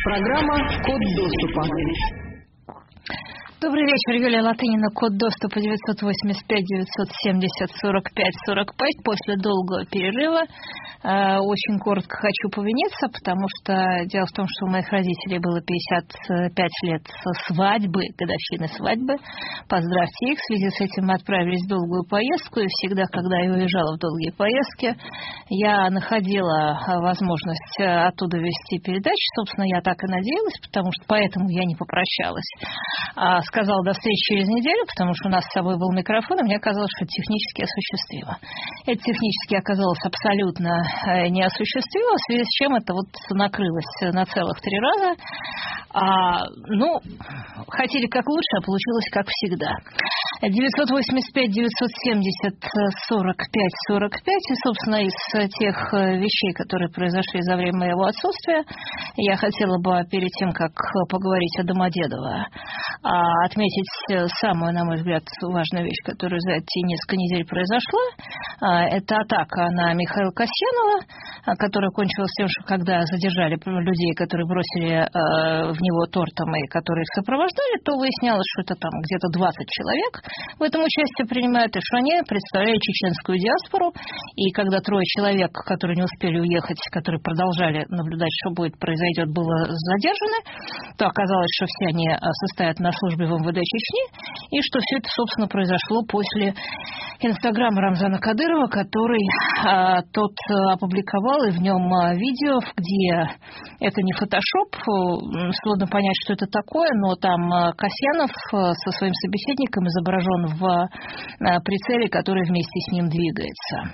Программа «Код доступа». Добрый вечер, Юлия Латынина, код доступа 985-970-45-45. После долгого перерыва очень коротко хочу повиниться, потому что дело в том, что у моих родителей было 55 лет свадьбы, годовщины свадьбы. Поздравьте их. В связи с этим мы отправились в долгую поездку, и всегда, когда я уезжала в долгие поездки, я находила возможность оттуда вести передачи. Собственно, я так и надеялась, потому что поэтому я не попрощалась. Сказала до встречи через неделю, потому что у нас с собой был микрофон, и мне казалось, что это технически осуществимо. Это технически оказалось абсолютно неосуществимо, в связи с чем это вот накрылось на целых 3 раза. Хотели как лучше, а получилось как всегда. 985-970-45-45, и, собственно, из тех вещей, которые произошли за время моего отсутствия, я хотела бы перед тем, как поговорить о Домодедово, отметить самую, на мой взгляд, важную вещь, которая за эти несколько недель произошла. Это атака на Михаила Касьянова, которая кончилась тем, что когда задержали людей, которые бросили в него тортом и которые их сопровождали, то выяснялось, что это там где-то 20 человек в этом участие принимают, и что они представляли чеченскую диаспору. И когда 3 человек, которые не успели уехать, которые продолжали наблюдать, что произойдет, было задержаны, то оказалось, что все они состоят на службе в МВД Чечни, и что все это, собственно, произошло после инстаграма Рамзана Кадырова, который тот опубликовал, и в нем видео, где это не фотошоп, сложно понять, что это такое, но там Касьянов со своим собеседником изображен в прицеле, который вместе с ним двигается.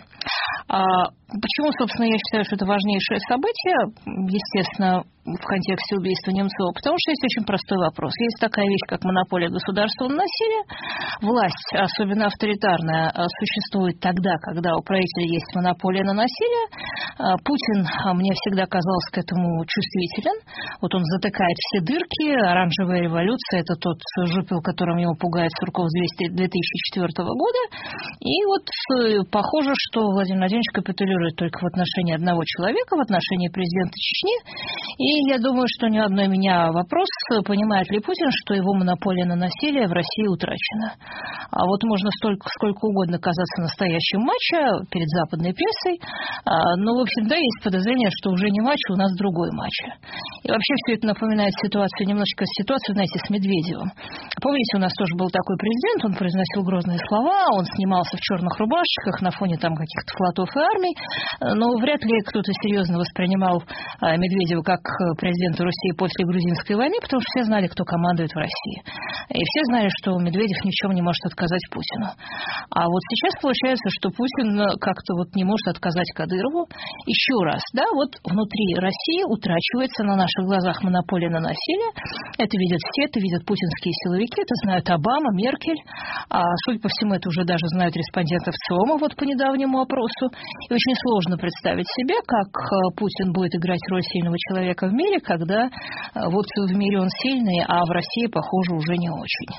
Почему, собственно, я считаю, что это важнейшее событие, естественно, в контексте убийства Немцова? Потому что есть очень простой вопрос. Есть такая вещь, как монополия государства на насилие. Власть, особенно авторитарная, существует тогда, когда у правителя есть монополия на насилие. Путин мне всегда казался к этому чувствителен. Вот он затыкает все дырки. Оранжевая революция – это тот жупел, которым его пугает Сурков с 2004 года. И вот похоже, что Владимир Владимирович капитулирует только в отношении одного человека, в отношении президента Чечни. И я думаю, что ни одной меня вопрос, понимает ли Путин, что его монополия на насилие в России утрачена. А вот можно сколько угодно казаться настоящим мачо перед западной прессой, но, в общем, да, есть подозрение, что уже не мачо, у нас другой мачо. И вообще все это напоминает немножечко ситуацию, знаете, с Медведевым. Помните, у нас тоже был такой президент, он произносил грозные слова, он снимался в черных рубашечках на фоне там каких-то флотов и армий, но вряд ли кто-то серьезно воспринимал Медведева как президента России после Грузинской войны, потому что все знали, кто командует в России. И все знали, что Медведев ни в чем не может отказать Путину. А вот сейчас получается, что Путин как-то вот не может отказать Кадырову. Еще раз, да, вот внутри России утрачивается на наших глазах монополия на насилие. Это видят все, это видят путинские силовики, это знают Обама, Меркель. Судя по всему, это уже даже знают респондентов ЦИОМа вот по недавнему опросу. И очень сложно представить себе, как Путин будет играть роль сильного человека в мире, когда вот в мире он сильный, а в России, похоже, уже не очень.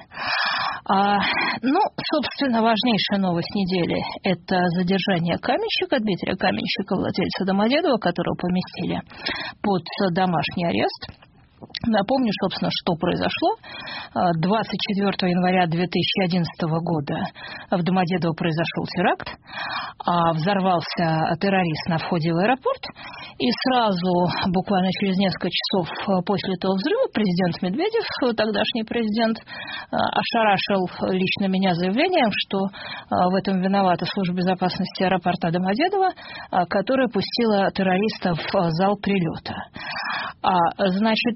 Собственно, важнейшая новость недели – это задержание Каменщика, Дмитрия Каменщика, владельца Домодедова, которого поместили под домашний арест. Напомню, собственно, что произошло. 24 января 2011 года в Домодедово произошел теракт. Взорвался террорист на входе в аэропорт. И сразу, буквально через несколько часов после этого взрыва, президент Медведев, тогдашний президент, ошарашил лично меня заявлением, что в этом виновата служба безопасности аэропорта Домодедово, которая пустила террориста в зал прилета. Значит,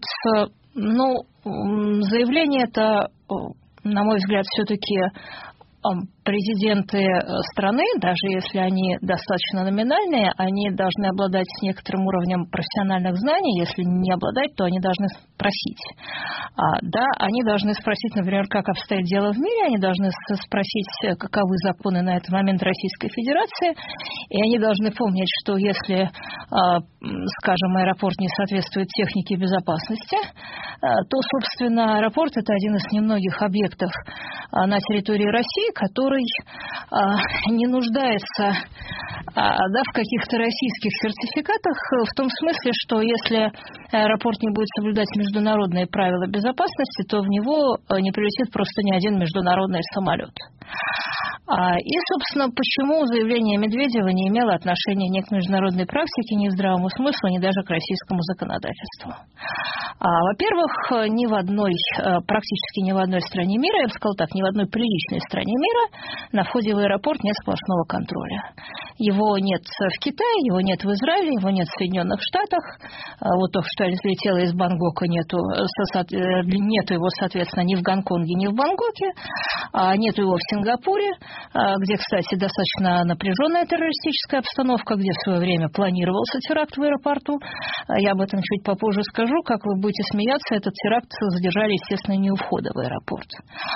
заявление это, на мой взгляд, все-таки президенты страны, даже если они достаточно номинальные, они должны обладать некоторым уровнем профессиональных знаний. Если не обладать, то они должны спросить. Они должны спросить, например, как обстоит дело в мире, они должны спросить, каковы законы на этот момент Российской Федерации, и они должны помнить, что если, скажем, аэропорт не соответствует технике безопасности, то, собственно, аэропорт – это один из немногих объектов на территории России, который который не нуждается в каких-то российских сертификатах, в том смысле, что если аэропорт не будет соблюдать международные правила безопасности, то в него не прилетит просто ни один международный самолет. И, собственно, почему заявление Медведева не имело отношения ни к международной практике, ни к здравому смыслу, ни даже к российскому законодательству. Во-первых, практически ни в одной стране мира, я бы сказала так, ни в одной приличной стране мира на входе в аэропорт нет сплошного контроля. Его нет в Китае, его нет в Израиле, его нет в Соединенных Штатах. Вот только что я взлетела из Бангкока, нету его, соответственно, ни в Гонконге, ни в Бангкоке, нету его в Сингапуре, где, кстати, достаточно напряженная террористическая обстановка, где в свое время планировался теракт в аэропорту. Я об этом чуть попозже скажу. Как вы будете смеяться, этот теракт задержали, естественно, не у входа в аэропорт.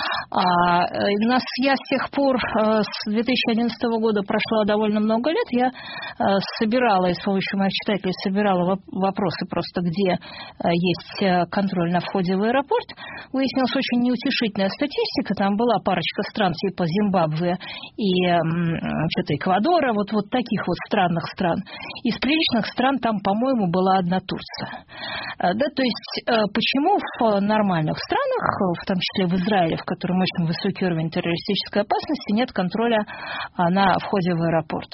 Я с тех пор, с 2011 года прошло довольно много лет, я собирала, и с помощью моих читателей собирала вопросы просто, где есть контроль на входе в аэропорт. Выяснилась очень неутешительная статистика. Там была парочка стран типа Зимбабве и что-то Эквадора, вот таких вот странных стран. Из приличных стран там, по-моему, была одна Турция. То есть почему в нормальных странах, в том числе в Израиле, в котором очень высокий уровень террористической опасности, нет контроля на входе в аэропорт?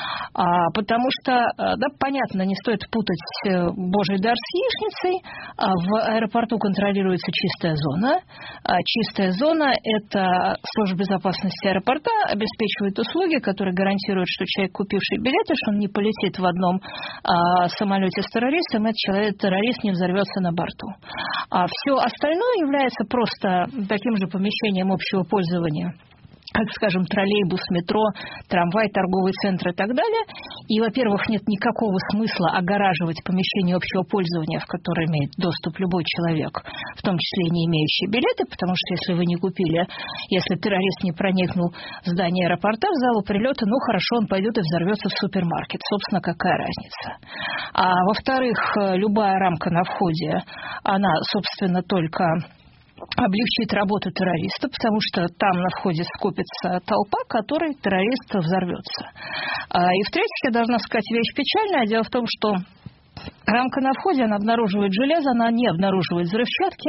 Потому что, понятно, не стоит путать Божий дар с яичницей. В аэропорту контролируется чистая зона. Чистая зона – это служба безопасности аэропорта, обеспечивает услуги, которые гарантируют, что человек, купивший билеты, что он не полетит в одном самолете с террористом, этот террорист не взорвется на борту. А все остальное является просто таким же помещением общего пользования, как, скажем, троллейбус, метро, трамвай, торговый центр и так далее. И, во-первых, нет никакого смысла огораживать помещение общего пользования, в которое имеет доступ любой человек, в том числе и не имеющий билеты, потому что если вы не купили, если террорист не проникнул в здание аэропорта, в залу прилета, хорошо, он пойдет и взорвется в супермаркет. Собственно, какая разница? Во-вторых, любая рамка на входе, она, собственно, только облегчит работу террориста, потому что там на входе скопится толпа, которой террорист взорвется. И в-третьих, я должна сказать вещь печальная. Дело в том, что рамка на входе, она обнаруживает железо, она не обнаруживает взрывчатки.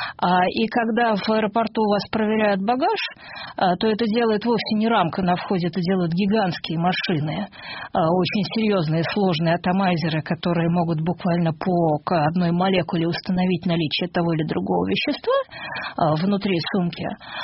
И когда в аэропорту у вас проверяют багаж, то это делает вовсе не рамка на входе, это делают гигантские машины, очень серьезные, сложные атомайзеры, которые могут буквально по одной молекуле установить наличие того или другого вещества внутри сумки.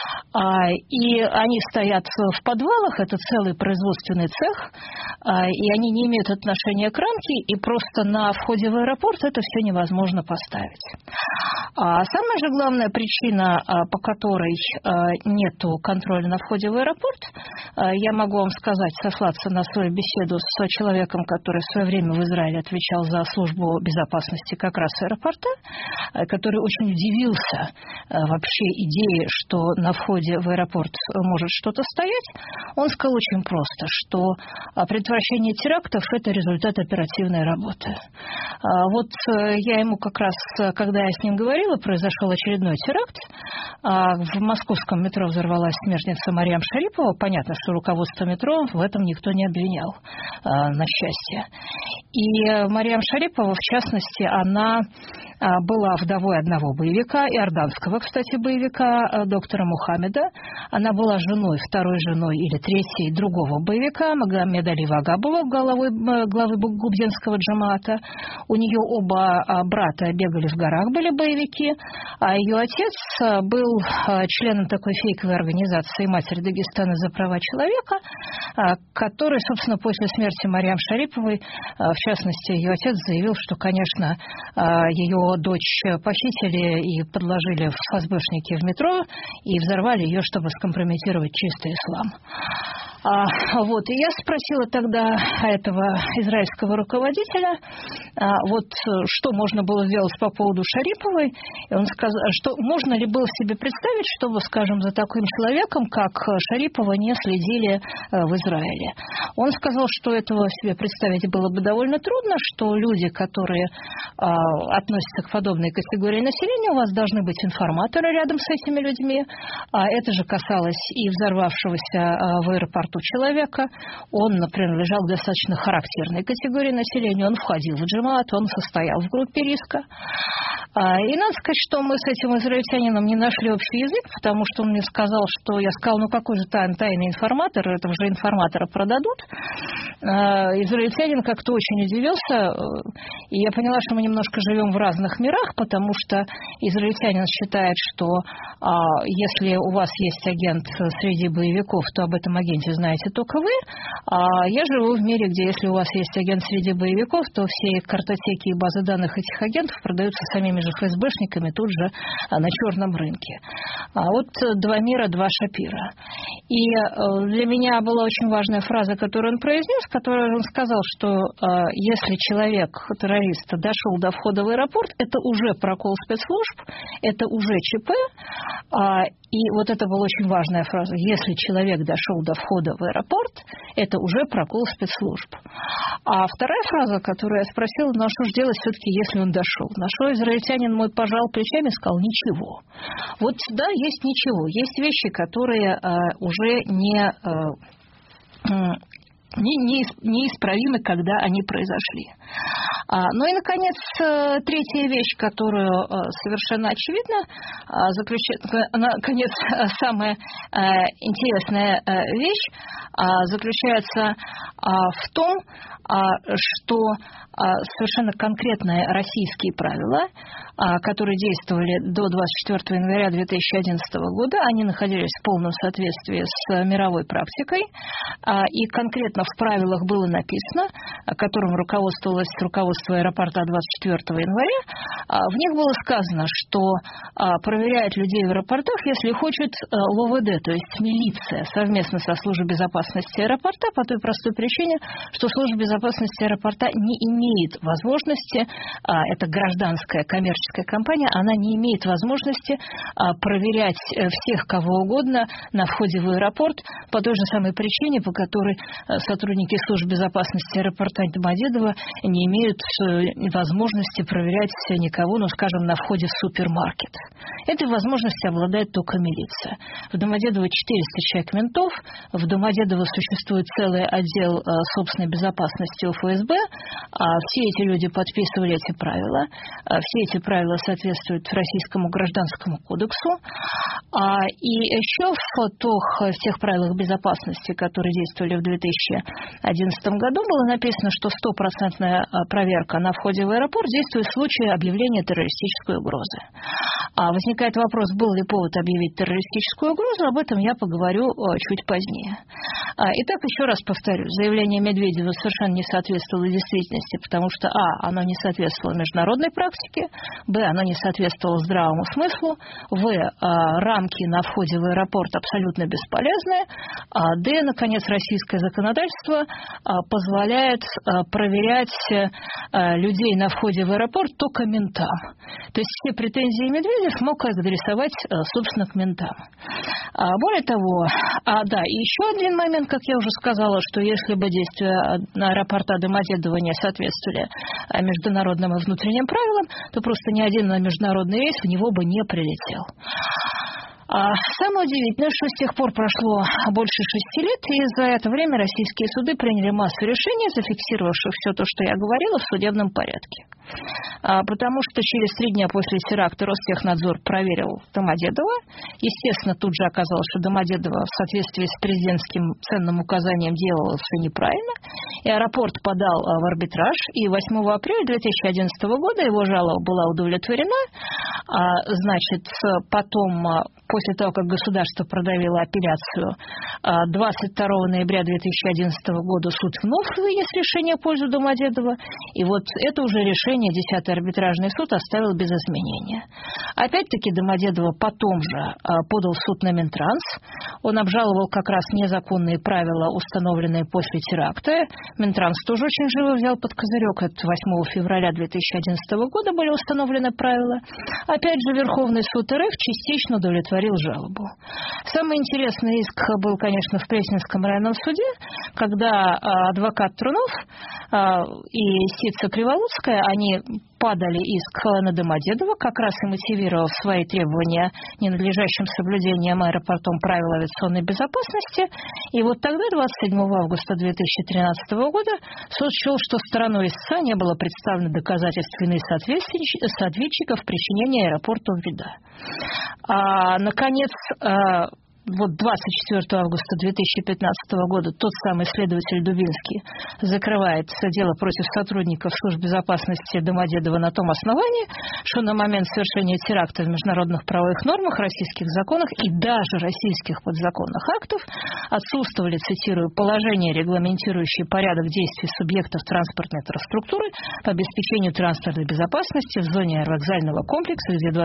И они стоят в подвалах, это целый производственный цех, и они не имеют отношения к рамке, и просто на входе в аэропорт это все невозможно поставить. Самая же главная причина, по которой нету контроля на входе в аэропорт, я могу вам сказать, сослаться на свою беседу с человеком, который в свое время в Израиле отвечал за службу безопасности как раз аэропорта, который очень удивился вообще идее, что на входе в аэропорт может что-то стоять. Он сказал очень просто, что предотвращение терактов – это результат оперативной работы. Вот я ему как раз, когда я с ним говорила, произошел очередной теракт. В московском метро взорвалась смертница Марьям Шарипова. Понятно, что руководство метро в этом никто не обвинял, на счастье. И Марьям Шарипова, в частности, она была вдовой одного боевика, иорданского, кстати, боевика, доктора Мухаммеда. Она была второй женой или третьей другого боевика, Магомеда Али Вагабова, главы Губденского джамаата. У нее оба брата бегали в горах, были боевики, а ее отец был членом такой фейковой организации «Матерь Дагестана за права человека», который, собственно, после смерти Марьям Шариповой, в частности, ее отец заявил, что, конечно, ее дочь похитили и подложили в ФСБшники в метро и взорвали ее, чтобы скомпрометировать чистый ислам. Вот, и я спросила тогда этого израильского руководителя, вот что можно было сделать по поводу Шариповой, и он сказал, что можно ли было себе представить, чтобы, скажем, за таким человеком, как Шарипова, не следили в Израиле. Он сказал, что этого себе представить было бы довольно трудно, что люди, которые относятся к подобной категории населения, у вас должны быть информаторы рядом с этими людьми. Это же касалось и взорвавшегося в аэропорту человека. Он принадлежал к достаточно характерной категории населения. Он входил в джамаат, он состоял в группе риска. И надо сказать, что мы с этим израильтянином не нашли общий язык, потому что он мне сказал, что я сказал, ну какой же тайный информатор, этого же информатора продадут. Израильтянин как-то очень удивился, и я поняла, что мы немножко живем в разных мирах, потому что израильтянин считает, что если у вас есть агент среди боевиков, то об этом агенте знаете только вы. А я живу в мире, где если у вас есть агент среди боевиков, то все картотеки и базы данных этих агентов продаются самими же ФСБшниками тут же на черном рынке. Вот два мира, два Шапира. И для меня была очень важная фраза, которую он произнес, которую он сказал, что если человек, террорист, дошел до входа в аэропорт, это уже прокол спецслужб, это уже ЧП. И вот это была очень важная фраза. Если человек дошел до входа в аэропорт, это уже прокол спецслужб. А вторая фраза, которую я спросила, ну а что же делать все-таки, если он дошел? На что израильтянин мой пожал плечами и сказал: ничего. Вот да, есть ничего. Есть вещи, которые уже неисправимы, когда они произошли. Ну и, наконец, третья вещь, которую совершенно очевидно, наконец, самая интересная вещь заключается в том, что совершенно конкретные российские правила, которые действовали до 24 января 2011 года, они находились в полном соответствии с мировой практикой, и конкретно в правилах было написано, которым руководствовалось руководство аэропорта 24 января, в них было сказано, что проверяет людей в аэропортах, если хочет ЛОВД, то есть милиция, совместно со службой безопасности аэропорта, по той простой причине, что служба безопасности аэропорта не имеет возможности, это гражданская коммерческая компания, она не имеет возможности проверять всех, кого угодно на входе в аэропорт по той же самой причине, по которой сотрудники службы безопасности аэропорта Домодедово не имеют возможности проверять никого, ну, скажем, на входе в супермаркет. Этой возможностью обладает только милиция. В Домодедово 400 человек ментов, в Домодедово существует целый отдел собственной безопасности ФСБ. Все эти люди подписывали эти правила. Все эти правила соответствуют Российскому гражданскому кодексу. И еще в тех правилах безопасности, которые действовали в 2011 году, было написано, что 100% проверка на входе в аэропорт действует в случае объявления террористической угрозы. Возникает вопрос, был ли повод объявить террористическую угрозу, об этом я поговорю чуть позднее. Итак, еще раз повторю, заявление Медведева совершенно не соответствовало действительности, потому что оно не соответствовало международной практике, оно не соответствовало здравому смыслу, рамки на входе в аэропорт абсолютно бесполезны, наконец, российское законодательство позволяет проверять людей на входе в аэропорт только ментам. То есть все претензии Медведев мог адресовать, собственно, к ментам. Более того, и еще один момент, как я уже сказала, что если бы действия аэропорта Домодедово не соответствовали международным и внутренним правилам, то просто ни один международный рейс в него бы не прилетел. Самое удивительное, что с тех пор прошло больше 6 лет, и за это время российские суды приняли массу решений, зафиксировавших все то, что я говорила, в судебном порядке. Потому что через 3 дня после теракта Ростехнадзор проверил Домодедово. Естественно, тут же оказалось, что Домодедово в соответствии с президентским ценным указанием делало все неправильно. И аэропорт подал в арбитраж, и 8 апреля 2011 года его жалоба была удовлетворена. Потом, после того, как государство продавило апелляцию, 22 ноября 2011 года суд вновь вынес решение в пользу Домодедова. И вот это уже решение 10-й арбитражный суд оставил без изменения. Опять-таки Домодедово потом же подал в суд на Минтранс. Он обжаловал как раз незаконные правила, установленные после теракта. Минтранс тоже очень живо взял под козырек. Это 8 февраля 2011 года были установлены правила. Опять же, Верховный суд РФ частично удовлетворил жалобу. Самый интересный иск был, конечно, в Пресненском районном суде, когда адвокат Трунов и Сица Криволуцкая, они подали иск на Домодедово, как раз и мотивировав свои требования ненадлежащим соблюдением аэропортом правил авиационной безопасности. И вот тогда, 27 августа 2013 года, суд счел, что стороной истца не было представлено доказательств вины соответчиков в причинении аэропорту вреда. Наконец, вот 24 августа 2015 года тот самый следователь Дубинский закрывает дело против сотрудников служб безопасности Домодедова на том основании, что на момент совершения теракта в международных правовых нормах, российских законах и даже российских подзаконных актов отсутствовали, цитирую, положения, регламентирующие порядок действий субъектов транспортной инфраструктуры по обеспечению транспортной безопасности в зоне аэровокзального комплекса, где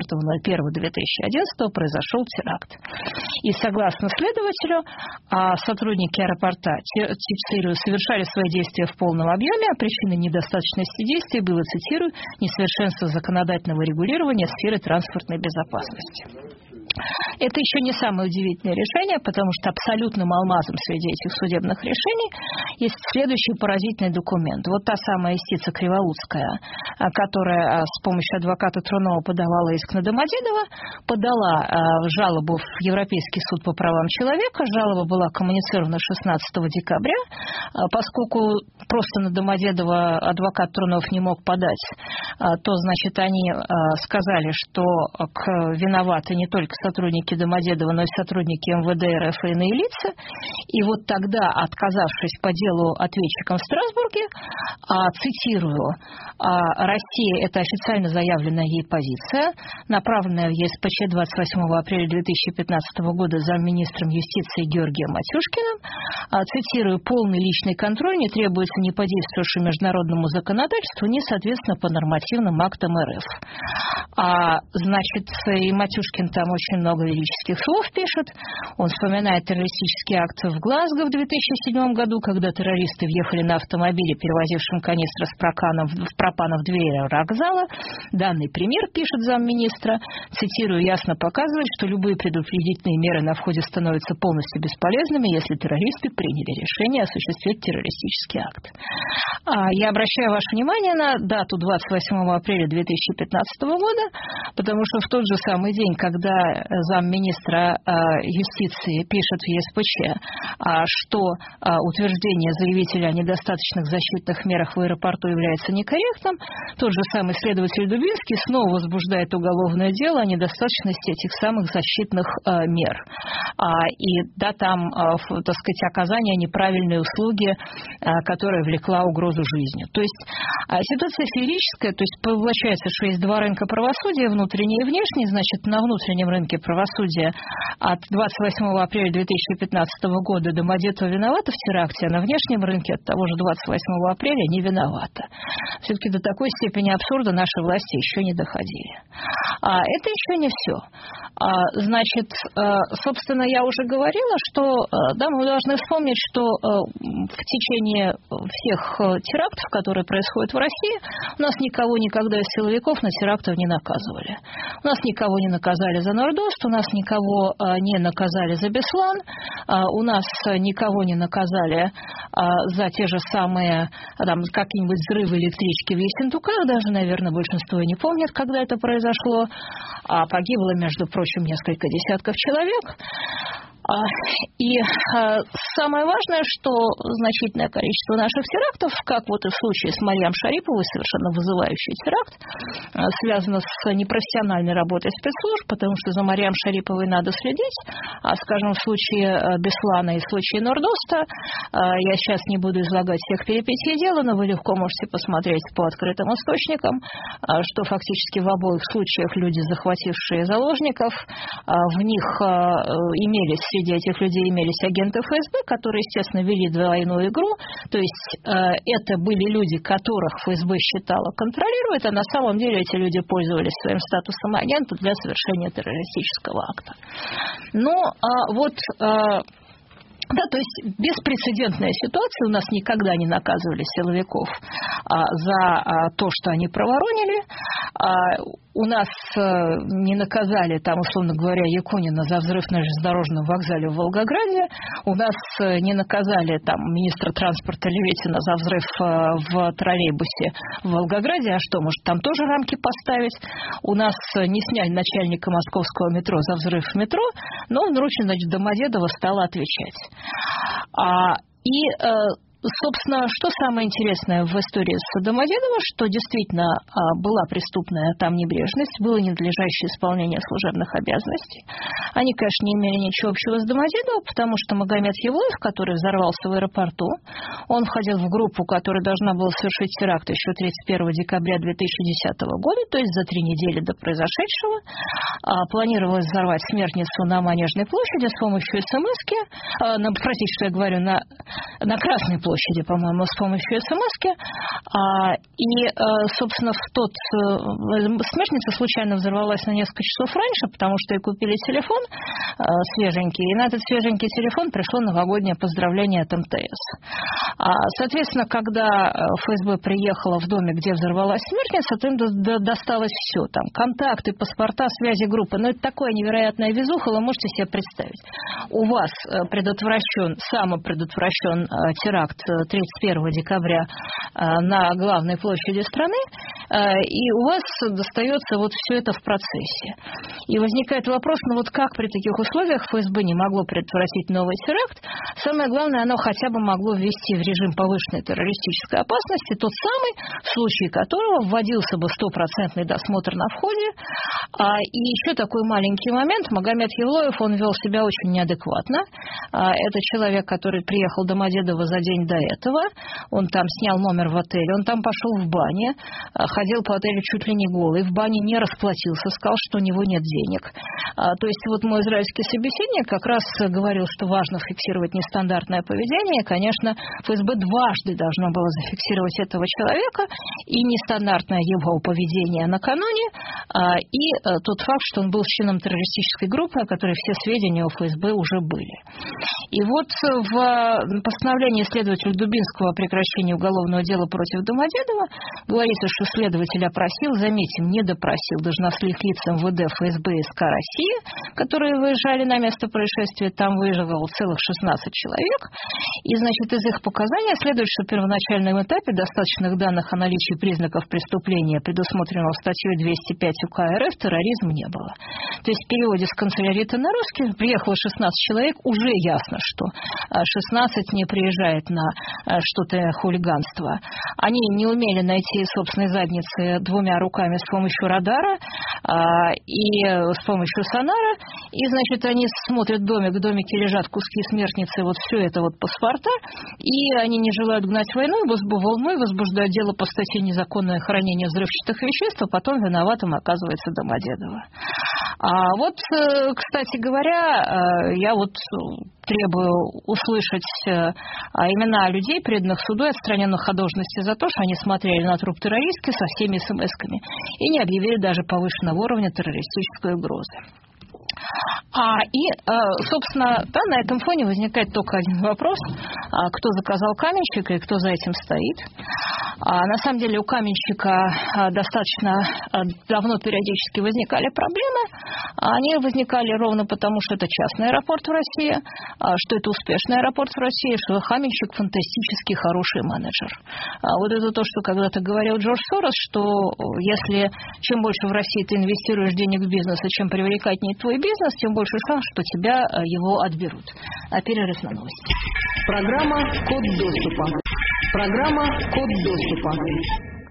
24.01.2011 произошел теракт. И согласно следователю, сотрудники аэропорта, цитирую, совершали свои действия в полном объеме, а причиной недостаточности действий было, цитирую, несовершенство законодательного регулирования сферы транспортной безопасности. Это еще не самое удивительное решение, потому что абсолютным алмазом среди этих судебных решений есть следующий поразительный документ. Вот та самая истица Криволуцкая, которая с помощью адвоката Трунова подавала иск на Домодедово, подала жалобу в Европейский суд по правам человека. Жалоба была коммуницирована 16 декабря. Поскольку просто на Домодедово адвокат Трунов не мог подать, то, значит, они сказали, что виноваты не только сотрудники Домодедова, но и сотрудники МВД РФ и иные лица. И вот тогда, отказавшись по делу ответчикам в Страсбурге, цитирую, «Россия – это официально заявленная ей позиция, направленная в ЕСПЧ 28 апреля 2015 года замминистром юстиции Георгием Матюшкиным». Цитирую, «Полный личный контроль не требуется ни по действующему международному законодательству, ни, соответственно, по нормативным актам РФ». Значит, и Матюшкин там очень много лирических слов пишет. Он вспоминает террористический акт в Глазго в 2007 году, когда террористы въехали на автомобиле, перевозившем канистры с пропаном в двери аэровокзала. Данный пример, пишет замминистра, цитирую, ясно показывает, что любые предупредительные меры на входе становятся полностью бесполезными, если террористы приняли решение осуществить террористический акт. Я обращаю ваше внимание на дату 28 апреля 2015 года, потому что в тот же самый день, когда замминистра юстиции пишет в ЕСПЧ, что утверждение заявителя о недостаточных защитных мерах в аэропорту является некорректным, тот же самый следователь Дубинский снова возбуждает уголовное дело о недостаточности этих самых защитных мер. И да, там, так сказать, оказание неправильной услуги, которая влекла угрозу жизни. То есть ситуация феерическая, то есть получается, что есть два рынка правосудия, внутренний и внешний, значит, на внутреннем рынке правосудия от 28 апреля 2015 года Домодедово виновата в теракте, а на внешнем рынке от того же 28 апреля не виновата. Все-таки до такой степени абсурда наши власти еще не доходили. Это еще не все. Значит, собственно, я уже говорила, что да, мы должны вспомнить, что в течение всех терактов, которые происходят в России, у нас никого никогда из силовиков на терактов не наказывали. У нас никого не наказали за Нордост, у нас никого не наказали за Беслан, у нас никого не наказали за те же самые там, какие-нибудь взрывы электрички в Ессентуках, даже, наверное, большинство и не помнят, когда это произошло. Погибло, между прочим, несколько десятков человек. И самое важное, что значительное количество наших терактов, как вот и в случае с Марьям Шариповой, совершенно вызывающий теракт, связано с непрофессиональной работой спецслужб, потому что за Марьям Шариповой надо следить. Скажем, в случае Беслана и в случае Нордоста, я сейчас не буду излагать всех перипетий дела, но вы легко можете посмотреть по открытым источникам, что фактически в обоих случаях люди, захватившие заложников, в них имелись среди этих людей имелись агенты ФСБ, которые, естественно, вели двойную игру. То есть это были люди, которых ФСБ считала контролирует, а на самом деле эти люди пользовались своим статусом агента для совершения террористического акта. Да, то есть беспрецедентная ситуация. У нас никогда не наказывали силовиков за то, что они проворонили. У нас не наказали, там, условно говоря, Якунина за взрыв на железнодорожном вокзале в Волгограде. У нас не наказали там министра транспорта Левитина за взрыв в троллейбусе в Волгограде. А что, может, там тоже рамки поставить? У нас не сняли начальника московского метро за взрыв в метро, но внучка, значит, Домодедово стала отвечать. Собственно, что самое интересное в истории с Домодедово, что действительно была преступная там небрежность, было ненадлежащее исполнение служебных обязанностей. Они, конечно, не имели ничего общего с Домодедово, потому что Магомед Евлоев, который взорвался в аэропорту, он входил в группу, которая должна была совершить теракт еще 31 декабря 2010 года, то есть за 3 недели до произошедшего. Планировалось взорвать Смертницу на Манежной площади с помощью СМСки, простите, что я говорю, на Красной площади, по-моему, с помощью СМСки. Собственно, Смертница случайно взорвалась на несколько часов раньше, потому что ей купили телефон свеженький, и на этот свеженький телефон пришло новогоднее поздравление от МТС. Соответственно, когда ФСБ приехала в доме, где взорвалась Смертница, то им досталось все. Там контакты, паспорта, связи группы. Но это такое невероятное везухо, вы можете себе представить. У вас самопредотвращен теракт 31 декабря на главной площади страны, и у вас достается вот все это в процессе. И возникает вопрос, как при таких условиях ФСБ не могло предотвратить новый теракт? Самое главное, оно хотя бы могло ввести в режим повышенной террористической опасности, тот самый, в случае которого вводился бы 100% досмотр на входе. И еще такой маленький момент. Магомед Евлоев, он вел себя очень неадекватно. Это человек, который приехал в Домодедово за день до этого. Он там снял номер в отеле, он там пошел в бане, ходил по отелю чуть ли не голый, в бане не расплатился, сказал, что у него нет денег. То есть вот мой израильский собеседник как раз говорил, что важно фиксировать нестандартное поведение. Конечно, ФСБ дважды должно было зафиксировать этого человека, и нестандартное его поведение накануне, и тот факт, что он был членом террористической группы, о которой все сведения у ФСБ уже были. И вот в постановлении следователя Дубинского о прекращении уголовного дела против Домодедова говорится, что следователь опросил, заметим, не допросил должностных лиц МВД, ФСБ и СК России, которые выезжали на место происшествия. Там выезжало целых 16 человек. И, значит, из их показаний следует, что в первоначальном этапе достаточных данных о наличии признаков преступления, предусмотренного статьей 205 УК РФ, терроризм не было. То есть в переводе с канцелярита на русский приехало 16 человек, уже ясно, что 16 не приезжает на что-то хулиганство. Они не умели найти собственной задницы двумя руками с помощью радара и с помощью сонара. И, значит, они смотрят домик, в домике лежат куски Смертницы, вот все это вот паспорта, и они не желают гнать войну, волной возбуждают дело по статье «Незаконное хранение взрывчатых веществ», а потом виноватым оказывается Домодедово. Кстати говоря, я требую услышать имена людей, преданных суду и отстраненных от должности за то, что они смотрели на труп террористки со всеми смс-ками и не объявили даже повышенного уровня террористической угрозы. Собственно, на этом фоне возникает только один вопрос: кто заказал каменщика и кто за этим стоит. На самом деле у каменщика достаточно давно периодически возникали проблемы. Они возникали ровно потому, что это частный аэропорт в России, что это успешный аэропорт в России, что каменщик фантастически хороший менеджер. Вот это то, что когда-то говорил Джордж Сорос, что если чем больше в России ты инвестируешь денег в бизнес, и чем привлекательнее твой бизнес, тем больше шанс, что тебя его отберут. Перерыв на новости. Программа «Код доступа».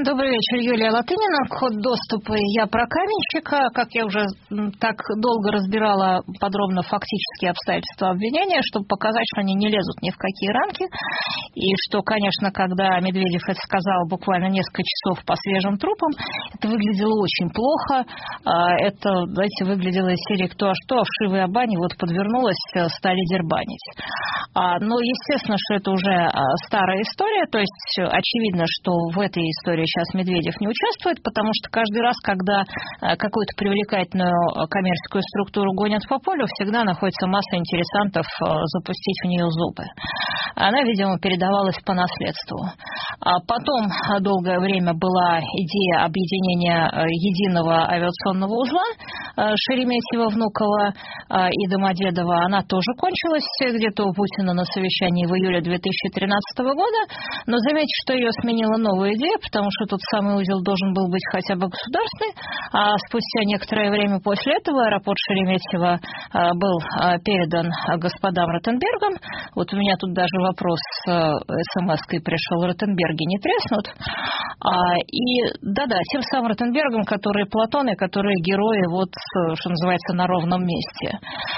Добрый вечер, Юлия Латынина. Код доступа «Я про каменщика». Как я уже так долго разбирала подробно фактические обстоятельства обвинения, чтобы показать, что они не лезут ни в какие рамки. И что, конечно, когда Медведев это сказал буквально несколько часов по свежим трупам, это выглядело очень плохо. Это, знаете, выглядело из серии «Кто а что?», а вшивая бани вот подвернулась, стали дербанить. Но, естественно, что это уже старая история, то есть очевидно, что в этой истории сейчас Медведев не участвует, потому что каждый раз, когда какую-то привлекательную коммерческую структуру гонят по полю, всегда находится масса интересантов запустить в нее зубы. Она, видимо, передавалась по наследству. Потом долгое время была идея объединения единого авиационного узла Шереметьево, Внуково и Домодедово. Она тоже кончилась где-то у Путина на совещании в июле 2013 года, но заметьте, что ее сменила новая идея, потому что тот самый узел должен был быть хотя бы государственный, а спустя некоторое время после этого аэропорт Шереметьево был передан господам Ротенбергам. Вот у меня тут даже вопрос смс-кой пришел: Ротенберги не треснут? И да-да, тем самым Ротенбергам, которые Платоны, которые герои, вот, что называется, на ровном месте.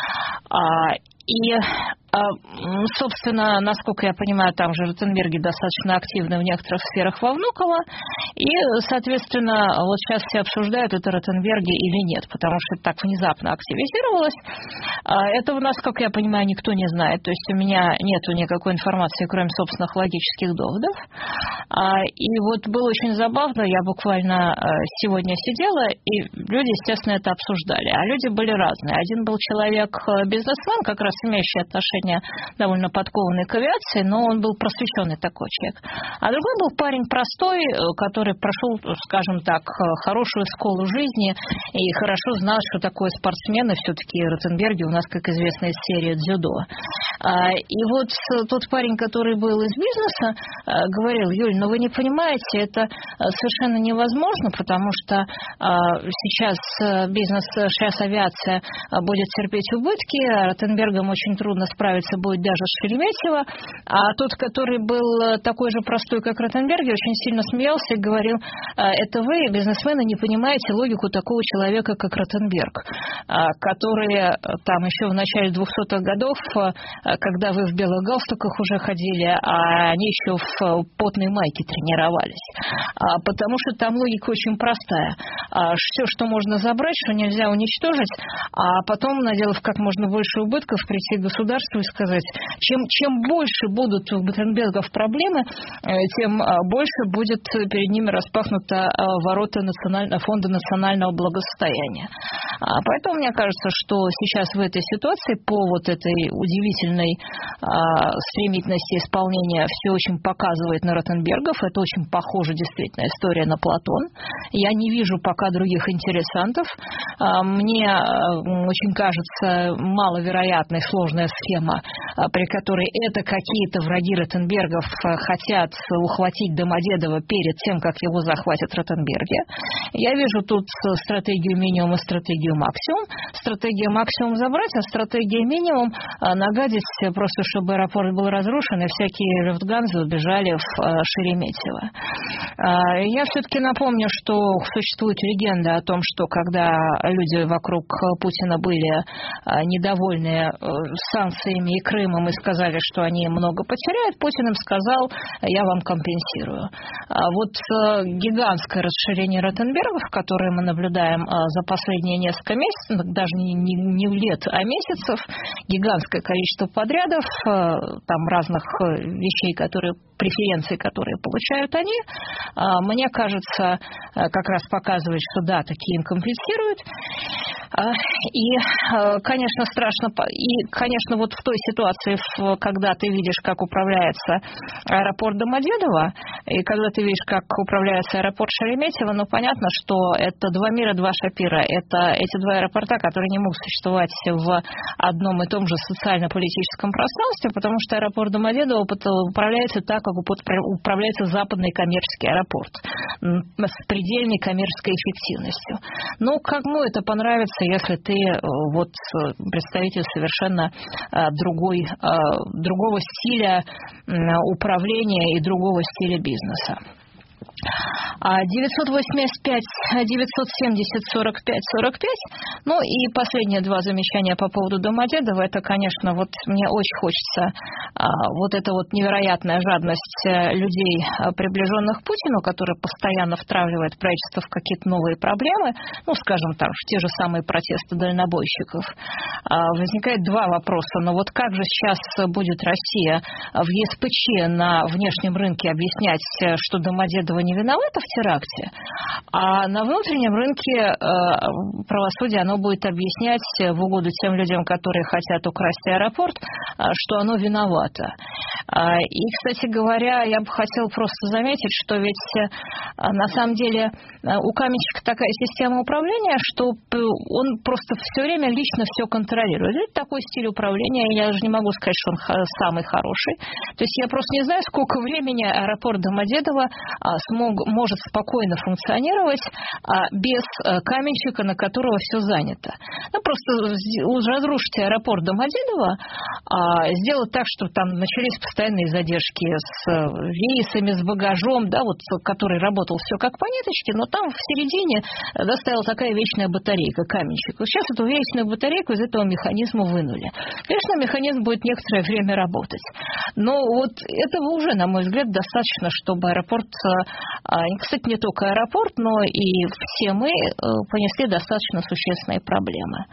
И, собственно, насколько я понимаю, там же Ротенберги достаточно активны в некоторых сферах во Внуково, и, соответственно, вот сейчас все обсуждают, это Ротенберги или нет, потому что это так внезапно активизировалось. Этого, насколько я понимаю, никто не знает, то есть у меня нету никакой информации, кроме собственных логических доводов. И вот было очень забавно, я буквально сегодня сидела, и люди, естественно, это обсуждали, а люди были разные. Один был человек-бизнесмен, как раз имеющий отношение довольно подкованный к авиации, но он был просвещенный такой человек. А другой был парень простой, который прошел, скажем так, хорошую школу жизни и хорошо знал, что такое спортсмены. Все-таки Ротенберги у нас, как известно, из серии дзюдо. И вот тот парень, который был из бизнеса, говорил: Юль, ну вы не понимаете, это совершенно невозможно, потому что сейчас бизнес, сейчас авиация будет терпеть убытки, Ротенбергам очень трудно справиться будет даже с Шереметьево, а тот, который был такой же простой, как Ротенберги, очень сильно смеялся и говорил: это вы, бизнесмены, не понимаете логику такого человека, как Ротенберг, который там еще в начале 200-х годов, когда вы в белых галстуках уже ходили, а они еще в потной майке тренировались. Потому что там логика очень простая. Все, что можно забрать, что нельзя уничтожить, а потом, наделав как можно больше убытков, прийти к государству и сказать: чем больше будут у Ротенбергов проблемы, тем больше будет перед ними распахнуты ворота Фонда национального благосостояния. Поэтому мне кажется, что сейчас в этой ситуации по вот этой удивительной стремительности исполнения все очень показывает на Ротенбергов. Это очень похожа действительно история на Платон. Я не вижу пока других интересантов. Мне очень кажется маловероятной сложная схема, при которой это какие-то враги Ротенбергов хотят ухватить Домодедово перед тем, как его захватят Ротенберги. Я вижу тут стратегию минимум и стратегию максимум. Стратегия максимум забрать, а стратегия минимум нагадить просто, чтобы аэропорт был разрушен и всякие люфтганзы убежали в Шереметьево. Я все-таки напомню, что существует легенда о том, что когда люди вокруг Путина были недовольны санкциями и Крымом и сказали, что они много потеряют, Путин им сказал: я вам компенсирую. Вот гигантское расширение Ротенбергов, которое мы наблюдаем за последние несколько месяцев, даже не лет, а месяцев, гигантское количество подрядов, там разных вещей, преференций, которые получают они, мне кажется, как раз показывает, что да, такие им компенсируют. И, конечно, страшно, и, конечно, вот в той ситуации, когда ты видишь, как управляется аэропорт Домодедово, и когда ты видишь, как управляется аэропорт Шереметьево, ну, понятно, что это два мира, два шапира. Это эти два аэропорта, которые не могут существовать в одном и том же социально-политическом пространстве, потому что аэропорт Домодедово управляется так, как управляется западный коммерческий аэропорт, с предельной коммерческой эффективностью. Ну, кому это понравится, если ты вот представитель совершенно другого стиля управления и другого стиля бизнеса? 985, 970, 45, 45. Ну и последние два замечания по поводу Домодедова. Это, конечно, вот мне очень хочется вот эта вот невероятная жадность людей, приближенных к Путину, которая постоянно втравливает правительство в какие-то новые проблемы, ну, скажем так, в те же самые протесты дальнобойщиков. Возникает два вопроса. Но вот как же сейчас будет Россия в ЕСПЧ на внешнем рынке объяснять, что Домодедово не виновата в теракте, а на внутреннем рынке правосудие оно будет объяснять в угоду тем людям, которые хотят украсть аэропорт, что оно виновато. И, кстати говоря, я бы хотела просто заметить, что ведь на самом деле у Каменщика такая система управления, что он просто все время лично все контролирует. Это такой стиль управления, я даже не могу сказать, что он самый хороший. То есть я просто не знаю, сколько времени аэропорт Домодедово может спокойно функционировать без Каменщика, на которого все занято. Ну, просто разрушить аэропорт Домодедово, сделать так, чтобы там начались постоянные задержки с рейсами, с багажом, да, вот, который работал все как по ниточке, но там в середине стояла такая вечная батарейка, Каменщик. Вот сейчас эту вечную батарейку из этого механизма вынули. Конечно, механизм будет некоторое время работать, но вот этого уже, на мой взгляд, достаточно, чтобы аэропорт, кстати, не только аэропорт, но и все мы понесли достаточно существенные проблемы.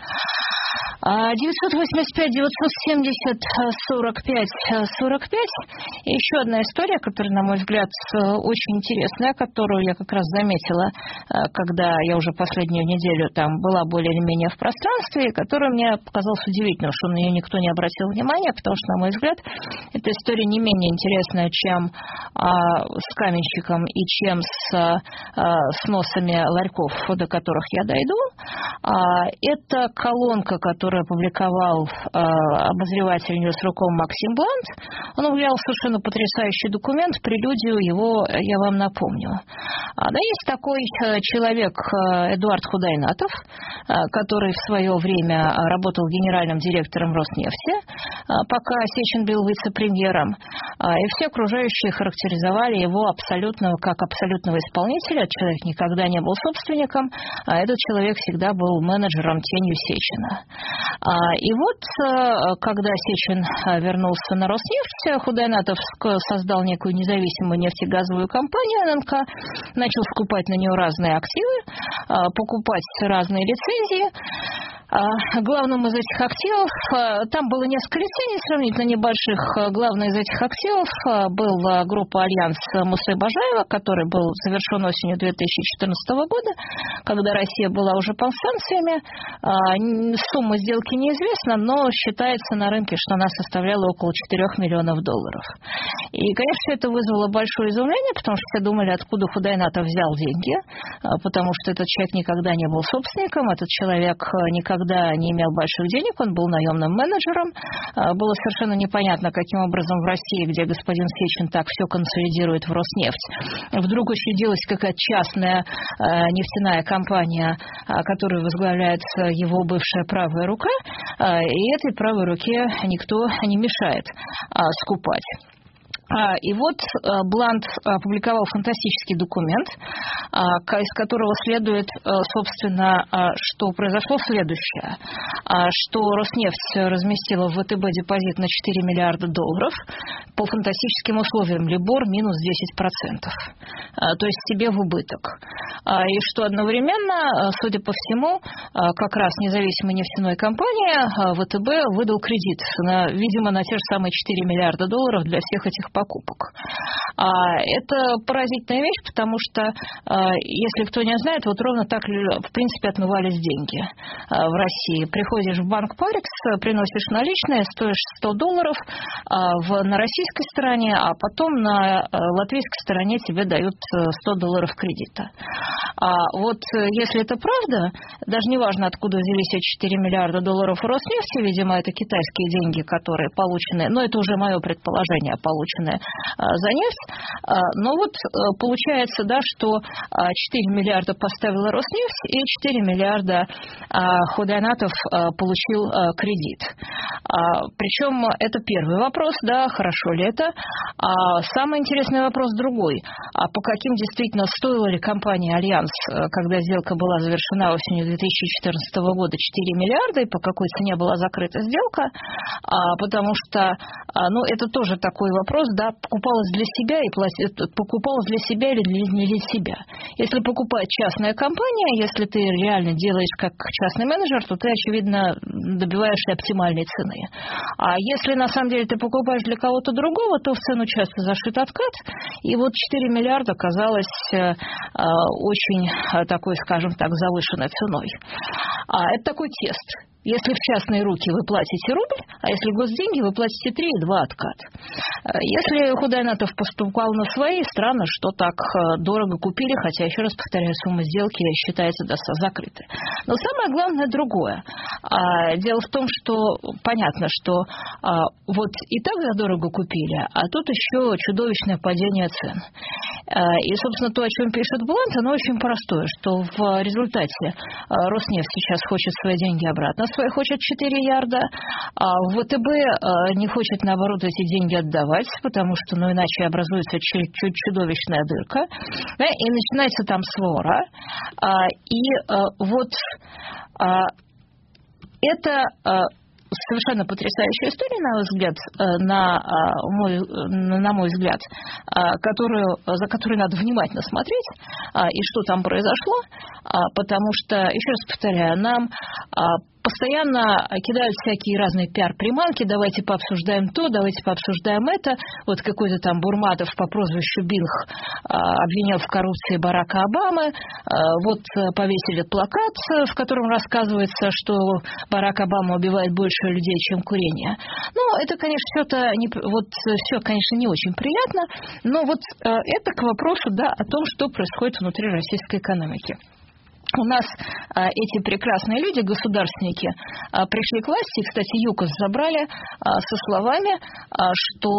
985, 970, 45, 45. И еще одна история, которая, на мой взгляд, очень интересная, которую я как раз заметила, когда я уже последнюю неделю там была более или менее в пространстве, которая мне показалась удивительной, что на нее никто не обратил внимания, потому что, на мой взгляд, эта история не менее интересная, чем с Каменщиком и чем с сносами ларьков, до которых я дойду. Это колонка, которую опубликовал обозреватель Ньюсруком Максим Блант. Он увидел совершенно потрясающий документ, прелюдию его я вам напомню. Да, есть такой человек Эдуард Худайнатов, который в свое время работал генеральным директором Роснефти, пока Сечин был вице-премьером. И все окружающие характеризовали его как абсолютного исполнителя. Человек никогда не был собственником, а этот человек всегда был менеджером, тенью Сечина. И вот, когда Сечин вернулся на Роснефть, Худайнатов создал некую независимую нефтегазовую компанию ННК, начал скупать на нее разные активы, покупать разные лицензии. Главным из этих активов, там было несколько лицензий сравнительно небольших, главной из этих активов была группа «Альянс» Мусы Бажаева, который был завершен осенью 2014 года, когда Россия была уже под санкциями. Сумма сделки неизвестна, но считается на рынке, что она составляла около $4 миллионов. И, конечно, это вызвало большое изумление, потому что все думали, откуда Худайнатов взял деньги, потому что этот человек никогда не был собственником, этот человек никогда не имел больших денег, он был наемным менеджером. Было совершенно непонятно, каким образом в России, где господин Сечин так все консолидирует в Роснефть, вдруг учредилась какая-то частная нефтяная компания, которую возглавляет его бывшая правая рука, и этой правой руке никто не мешает скупать. И вот Блант опубликовал фантастический документ, из которого следует, собственно, что произошло следующее, что Роснефть разместила в ВТБ депозит на $4 миллиарда по фантастическим условиям, либор минус 10%, то есть себе в убыток. И что одновременно, судя по всему, как раз независимая нефтяной компания ВТБ выдал кредит, видимо, на те же самые $4 миллиарда для всех этих покупок. Это поразительная вещь, потому что, если кто не знает, вот ровно так, в принципе, отмывались деньги в России. Приходишь в банк Парекс, приносишь наличные, стоишь $100 на российской стороне, а потом на латвийской стороне тебе дают $100 кредита. Вот если это правда, даже не важно, откуда взялись эти $4 миллиарда в Роснефти, видимо, это китайские деньги, которые получены, но это уже мое предположение, полученное за нефть. Но вот получается, да, что 4 миллиарда поставила Роснефть, и 4 миллиарда Худайнатов получил кредит. Причем это первый вопрос, да, хорошо ли это. Самый интересный вопрос другой. По каким действительно стоила ли компания «Альянс», когда сделка была завершена осенью 2014 года, 4 миллиарда, и по какой цене была закрыта сделка? Потому что, это тоже такой вопрос, да, покупалась для себя или не для себя. Если покупает частная компания, если ты реально делаешь как частный менеджер, то ты, очевидно, добиваешься оптимальной цены. А если на самом деле ты покупаешь для кого-то другого, то в цену часто зашит откат, и вот 4 миллиарда казалось очень такой, скажем так, завышенной ценой. Это такой тест. Если в частные руки вы платите рубль, а если госденьги, вы платите 3,2 откат. Если Худайнатов поступал на свои, странно, что так дорого купили, хотя, еще раз повторяю, сумма сделки считается закрытой. Но самое главное другое. Дело в том, что понятно, что вот и так задорого купили, а тут еще чудовищное падение цен. И, собственно, то, о чем пишет Блант, оно очень простое, что в результате Роснефть сейчас хочет свои деньги обратно, хочет 4 ярда, а ВТБ не хочет, наоборот, эти деньги отдавать, потому что, иначе образуется чудовищная дырка, да, и начинается там свора. Это совершенно потрясающая история, на мой взгляд, за которой надо внимательно смотреть, и что там произошло, потому что, еще раз повторяю, нам постоянно кидают всякие разные пиар-приманки, давайте пообсуждаем то, давайте пообсуждаем это. Вот какой-то там Бурматов по прозвищу Бинг обвинял в коррупции Барака Обамы. Вот повесили плакат, в котором рассказывается, что Барак Обама убивает больше людей, чем курение. Это, конечно, все, конечно, не очень приятно, но вот это к вопросу, да, о том, что происходит внутри российской экономики. У нас эти прекрасные люди, государственники, пришли к власти, и, кстати, ЮКОС забрали со словами, что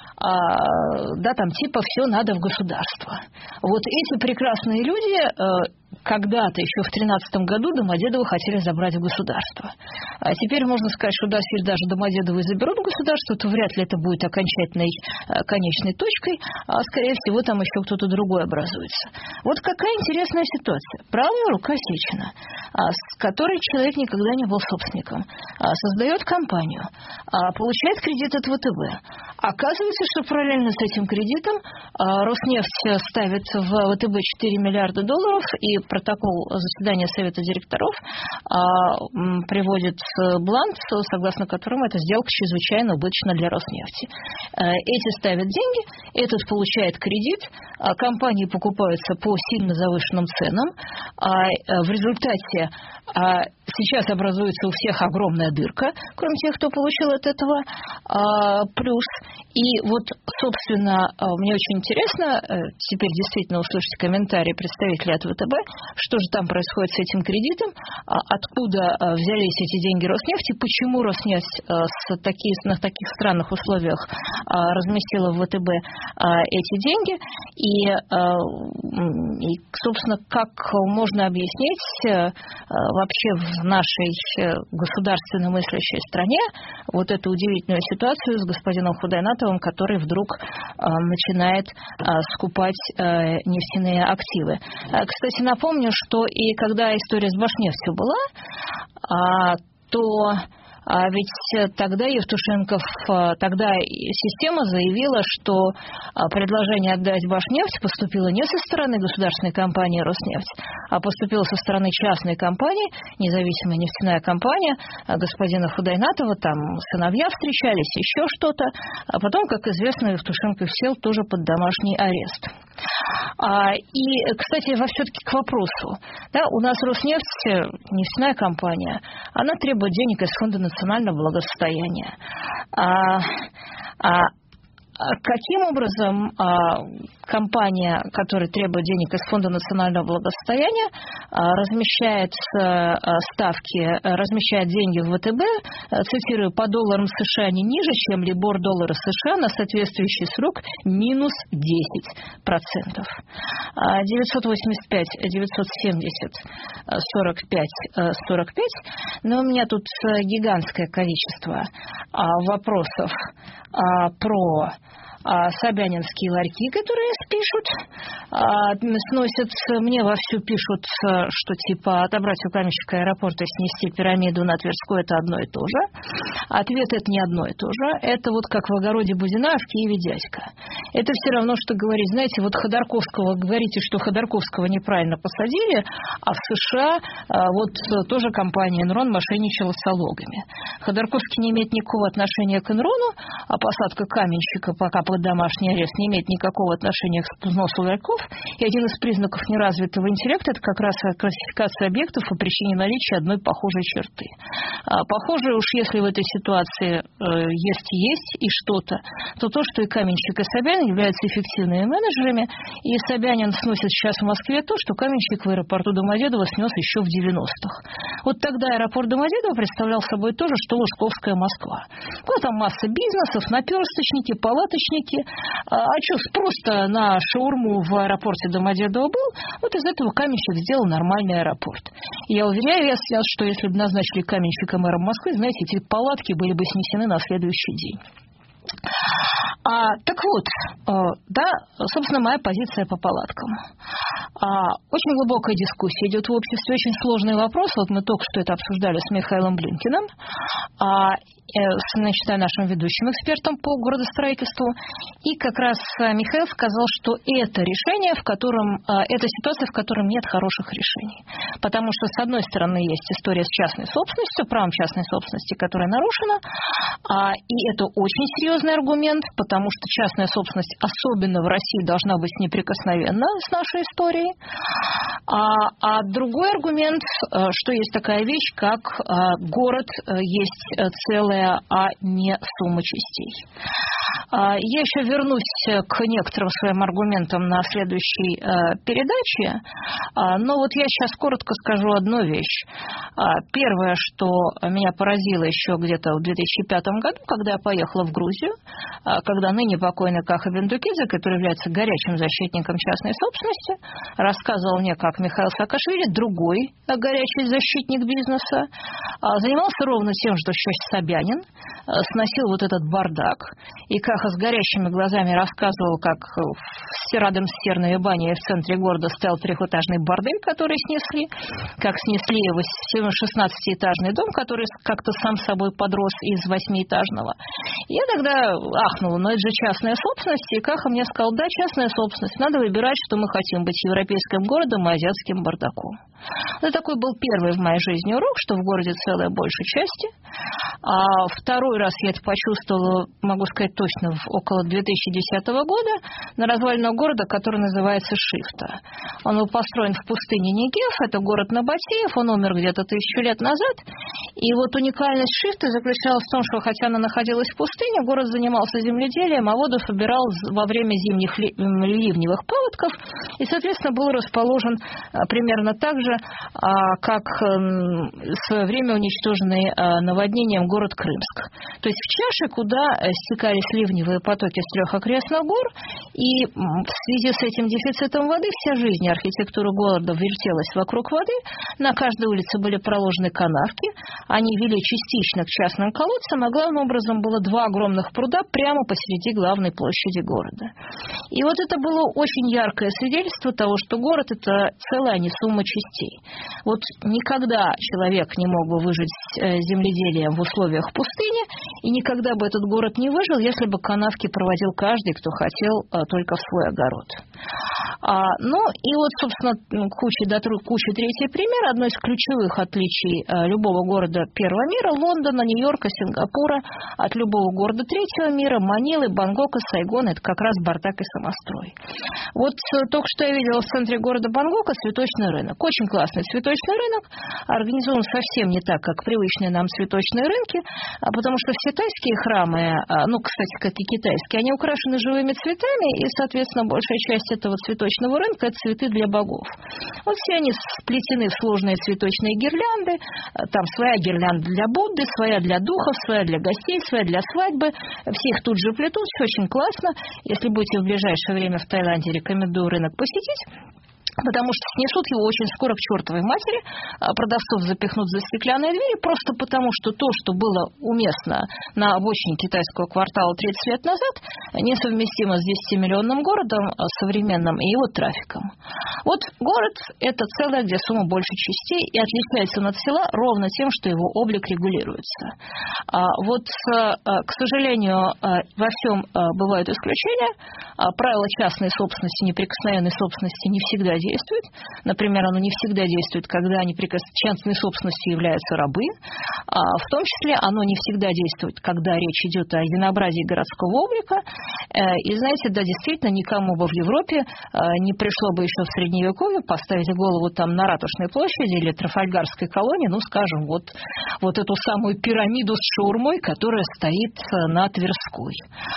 все надо в государство. Вот эти прекрасные люди когда-то, еще в 2013 году, Домодедово хотели забрать в государство. А теперь можно сказать, что если даже Домодедово и заберут в государство, то вряд ли это будет окончательной, конечной точкой, а, скорее всего, там еще кто-то другой образуется. Вот какая интересная ситуация. Правая рука Сечина, с которой человек никогда не был собственником, создает компанию, получает кредит от ВТБ. Оказывается, что параллельно с этим кредитом Роснефть ставит в ВТБ 4 миллиарда долларов, и протокол заседания Совета директоров приводит Блант, согласно которому эта сделка чрезвычайно убыточна для Роснефти. Эти ставят деньги, этот получает кредит, компании покупаются по сильно завышенным ценам, в результате сейчас образуется у всех огромная дырка, кроме тех, кто получил от этого плюс. И вот, собственно, мне очень интересно теперь действительно услышать комментарии представителей от ВТБ, что же там происходит с этим кредитом, откуда взялись эти деньги Роснефти, почему Роснефть на таких странных условиях разместила в ВТБ эти деньги, и, собственно, как можно объяснить вообще в нашей государственно мыслящей стране вот эту удивительную ситуацию с господином Худайнатовым, который вдруг начинает скупать нефтяные активы. Кстати, напомню, что и когда история с Башнефтью была, то ведь тогда Евтушенков, тогда система заявила, что предложение отдать Башнефть поступило не со стороны государственной компании «Роснефть», а поступило со стороны частной компании, независимая нефтяная компания господина Худайнатова, там сыновья встречались, еще что-то. А потом, как известно, Евтушенков сел тоже под домашний арест. И, кстати, все-таки к вопросу. Да, у нас Роснефть, нефтяная компания, она требует денег из Фонда национального благосостояния. Каким образом компания, которая требует денег из Фонда национального благосостояния, размещает деньги в ВТБ, цитирую, по долларам США не ниже, чем либор доллара США на соответствующий срок минус 10%. 985, 970, 45, 45. Но у меня тут гигантское количество вопросов про собянинские ларьки, которые пишут, сносят, мне вовсю пишут, что типа отобрать у каменщика аэропорта и снести пирамиду на Тверской — это одно и то же. Ответ — это не одно и то же. Это вот как в огороде Бузина, а в Киеве дядька. Это все равно, что говорить, знаете, вот Ходорковского, говорите, что Ходорковского неправильно посадили, а в США вот тоже компания Enron мошенничала с налогами. Ходорковский не имеет никакого отношения к Enron, а посадка каменщика пока под домашний арест не имеет никакого отношения к сносу ларьков. И один из признаков неразвитого интеллекта — это как раз классификация объектов по причине наличия одной похожей черты. Похоже, уж если в этой ситуации есть и что-то, то то, что и каменщик, и Собянин являются эффективными менеджерами, и Собянин сносит сейчас в Москве то, что каменщик в аэропорту Домодедово снес еще в 90-х. Вот тогда аэропорт Домодедово представлял собой то же, что Лужковская Москва. Вот там масса бизнесов, наперсточники, палаточники. А что, спрос-то на шаурму в аэропорте Домодедово был, вот из этого каменщик сделал нормальный аэропорт. И я уверяю вас, что если бы назначили каменщика мэром Москвы, знаете, эти палатки были бы снесены на следующий день. Так вот, да, собственно, моя позиция по палаткам. Очень глубокая дискуссия идет в обществе, очень сложный вопрос. Вот мы только что это обсуждали с Михаилом Блинкиным, нашим ведущим экспертом по городостроительству. И как раз Михаил сказал, что это решение, это ситуация, в которой нет хороших решений. Потому что, с одной стороны, есть история с частной собственностью, правом частной собственности, которая нарушена. И это очень серьезный аргумент, потому что частная собственность, особенно в России, должна быть неприкосновенна с нашей историей. А другой аргумент, что есть такая вещь, как город есть целое, а не сумма частей. Я еще вернусь к некоторым своим аргументам на следующей передаче, но вот я сейчас коротко скажу одну вещь. Первое, что меня поразило еще где-то в 2005 году, когда я поехала в Грузию, когда ныне покойный Каха Бендукидзе, который является горячим защитником частной собственности, рассказывал мне, как Михаил Саакашвили, другой горячий защитник бизнеса, занимался ровно тем, что сейчас Собянин, сносил вот этот бардак, и Каха с горящими глазами рассказывал, как в Радомстерной бане в центре города стоял трехэтажный бордель, который снесли, как снесли 16-этажный дом, который как-то сам собой подрос из 8-этажного. Я тогда ахнула, но это же частная собственность, и Каха мне сказал, да, частная собственность, надо выбирать, что мы хотим быть европейским городом и азиатским бардаком. Это такой был первый в моей жизни урок, что в городе целая большей части. Второй раз я это почувствовала, могу сказать точно, около 2010 года на развалинах города, который называется Шифта. Он был построен в пустыне Негев, это город Набатеев, он умер где-то 1000 лет назад. И вот уникальность Шифты заключалась в том, что хотя она находилась в пустыне, город занимался земледелием, а воду собирал во время зимних ливневых паводков и, соответственно, был расположен примерно так же, как в свое время уничтоженный наводнением город Крымск. То есть в чаше, куда стекались ливневые потоки с 3 окрестных гор, и в связи с этим дефицитом воды вся жизнь архитектуры города вертелась вокруг воды, на каждой улице были проложены канавки, они вели частично к частным колодцам, а главным образом было 2 огромных пруда прямо посреди главной площади города. И вот это было очень яркое свидетельство того, что город — это целая, а не сумма частей. Вот никогда человек не мог бы выжить земледелием в условиях пустыни, и никогда бы этот город не выжил, если бы канавки проводил каждый, кто хотел, только в свой огород. Ну и вот, собственно, куча третий пример. Одно из ключевых отличий любого города первого мира – Лондона, Нью-Йорка, Сингапура от любого города третьего мира, Манилы, Бангкока, Сайгона – это как раз бардак и самострой. Вот только что я видела в центре города Бангкока цветочный рынок. Очень классный цветочный рынок, организован совсем не так, как привычные нам цветочные рынки, потому что все тайские храмы, кстати, как и китайские, они украшены живыми цветами, и, соответственно, большая часть этого цветочного рынка – это цветы для богов. Вот все они сплетены в сложные цветочные гирлянды, там своя гирлянда для Будды, своя для духов, своя для гостей, своя для свадьбы, все их тут же плетут, все очень классно. Если будете в ближайшее время в Таиланде, рекомендую рынок посетить. Потому что снесут его очень скоро к чертовой матери, продавцов запихнут за стеклянные двери, просто потому что то, что было уместно на обочине китайского квартала 30 лет назад, несовместимо с 10-миллионным городом современным и его трафиком. Вот город – это целое, где сумма больше частей, и отличается он от села ровно тем, что его облик регулируется. К сожалению, во всем бывают исключения. Правило частной собственности, неприкосновенной собственности не всегда действует. Например, оно не всегда действует, когда частной собственностью являются рабы. В том числе оно не всегда действует, когда речь идет о единообразии городского облика. И знаете, да, действительно, никому бы в Европе не пришло бы еще в Средневековье поставить голову там на Ратушной площади или Трафальгарской колонии, вот эту самую пирамиду с шаурмой, которая стоит на Тверской.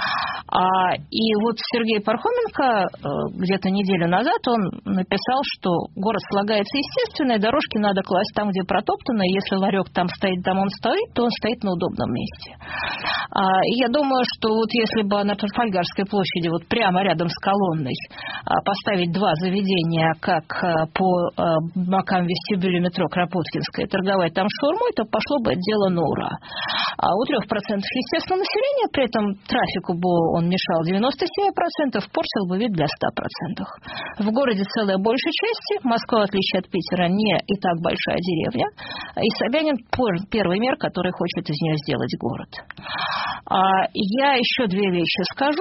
И вот Сергей Пархоменко где-то неделю назад он написал, что город слагается естественно, и дорожки надо класть там, где протоптано, и если ларек там стоит, там он стоит, то он стоит на удобном месте. И я думаю, что вот если бы на Трафальгарской площади, вот прямо рядом с колонной, поставить два заведения, как по бокам вестибюля метро Кропоткинская, торговать там шаурмой, то пошло бы это дело на ура. У 3% естественного населения, при этом трафику бы он мешал 97%, портил бы вид для 100%. В городе целая большая часть. Москва, в отличие от Питера, не и так большая деревня. И Собянин первый мэр, который хочет из нее сделать город. Я еще две вещи скажу,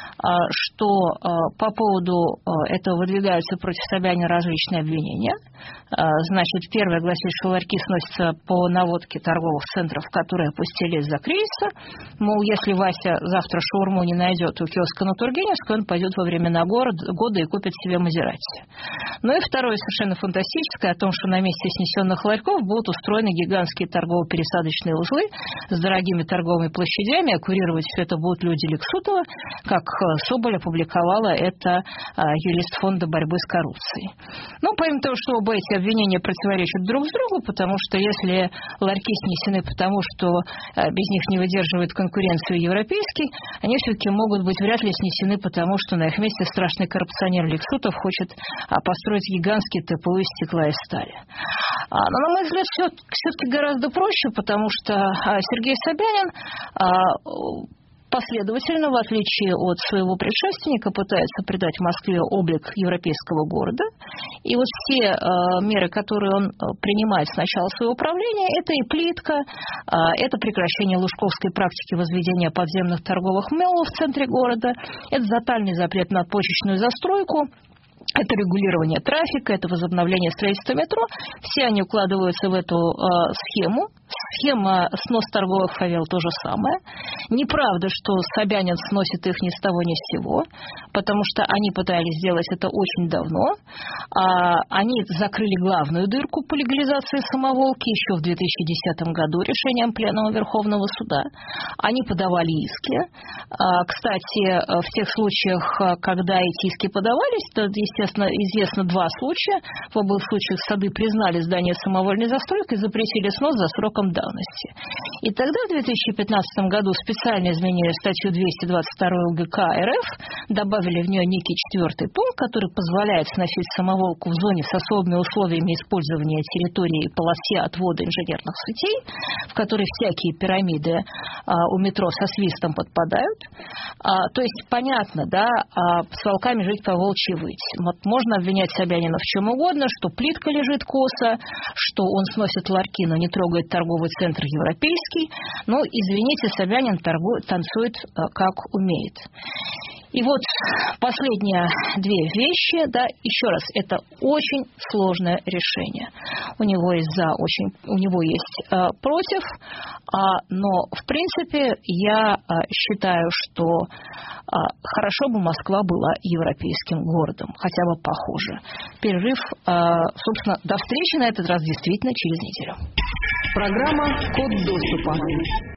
что по поводу этого выдвигаются против Собянина различные обвинения. Значит, первое гласит, что ларьки сносятся по наводке торговых центров, которые опустили из-за кризиса. Мол, если Вася завтра шаурму не найдет у киоска на Тургеневской, он пойдет во времена года и купит себе Мазерати. Ну и второе, совершенно фантастическое, о том, что на месте снесенных ларьков будут устроены гигантские торгово-пересадочные узлы с дорогими торговыми площадями. А курировать все это будут люди Лексутова, как Соболь опубликовала это юрист фонда борьбы с коррупцией. Помимо того, что оба эти обвинения противоречат друг с другу, потому что если ларьки снесены потому, что без них не выдерживает конкуренцию европейский, они все-таки могут быть вряд ли снесены потому, что на их месте страшный коррупционер Лексутов хочет построить гигантский ТПУ из стекла и стали. Но, на мой взгляд, все-таки гораздо проще, потому что Сергей Собянин последовательно, в отличие от своего предшественника, пытается придать Москве облик европейского города. И вот все меры, которые он принимает с начала своего правления, это и плитка, это прекращение лужковской практики возведения подземных торговых мэлов в центре города, это тотальный запрет на почечную застройку, это регулирование трафика, это возобновление строительства метро. Все они укладываются в эту схему. Схема снос торговых фавел то же самое. Неправда, что Собянин сносит их ни с того ни с сего, потому что они пытались сделать это очень давно. Они закрыли главную дырку по легализации самоволки еще в 2010 году решением Пленума Верховного суда. Они подавали иски. Кстати, в тех случаях, когда эти иски подавались, то, естественно, известно два случая. В обоих случаях суды признали здание самовольной застройкой и запретили снос за сроком давности. И тогда в 2015 году специально изменили статью 222 УГК РФ, добавили в нее некий 4-й пункт, который позволяет сносить самоволку в зоне с особыми условиями использования территории и полосе отвода инженерных сетей, в которой всякие пирамиды у метро со свистом подпадают. То есть понятно, да, с волками жить по волчьи выть. Можно обвинять Собянина в чем угодно, что плитка лежит косо, что он сносит ларьки, но не трогает торговый центр европейский. Но, извините, Собянин танцует как умеет. И вот последние две вещи, да, еще раз, это очень сложное решение. У него есть за, у него есть против, но в принципе я считаю, что хорошо бы Москва была европейским городом, хотя бы похоже. Перерыв, собственно, до встречи на этот раз действительно через неделю. Программа «Код доступа».